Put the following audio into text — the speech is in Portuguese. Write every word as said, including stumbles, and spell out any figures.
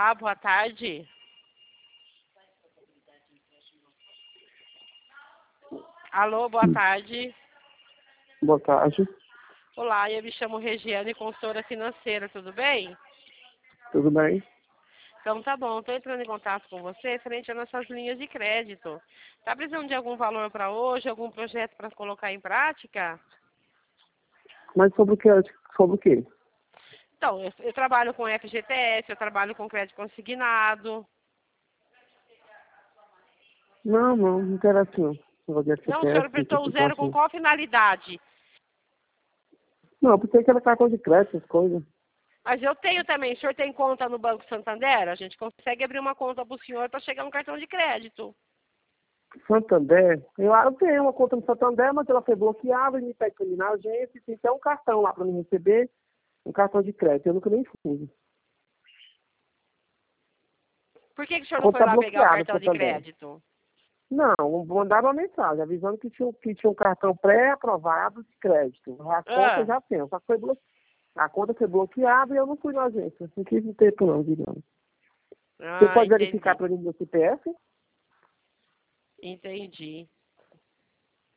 Olá, boa tarde. Alô, boa tarde. Boa tarde. Olá, eu me chamo Regiane, consultora financeira, tudo bem? Tudo bem? Então tá bom, estou entrando em contato com você frente às nossas linhas de crédito. Tá precisando de algum valor para hoje, algum projeto para colocar em prática? Mas sobre o que? Sobre o quê? Então, eu, eu trabalho com F G T S, eu trabalho com crédito consignado. Não, não, não quero assim, não. Negócio de Não, o senhor F G T S, apertou o tipo, zero com assim. qual finalidade? Não, porque que era cartão de crédito, essas coisas. Mas eu tenho também. O senhor tem conta no Banco Santander? A gente consegue abrir uma conta para o senhor para chegar um cartão de crédito. Santander, eu, eu tenho uma conta no Santander, mas ela foi bloqueada e me pede para ir na agência, tem até um cartão lá para me receber, um cartão de crédito, eu nunca nem uso. Por que, que o senhor A não conta foi tá lá pegar o bloqueada no cartão de Santander. crédito? Não, mandaram uma mensagem avisando que tinha, que tinha um cartão pré-aprovado de crédito. A conta eu Ah, já tenho, só que foi bloqueada. A conta foi bloqueada e eu não fui na agência. Não quis um tempo não, digamos. Você ah, pode verificar entendi. para mim meu C P F? Entendi.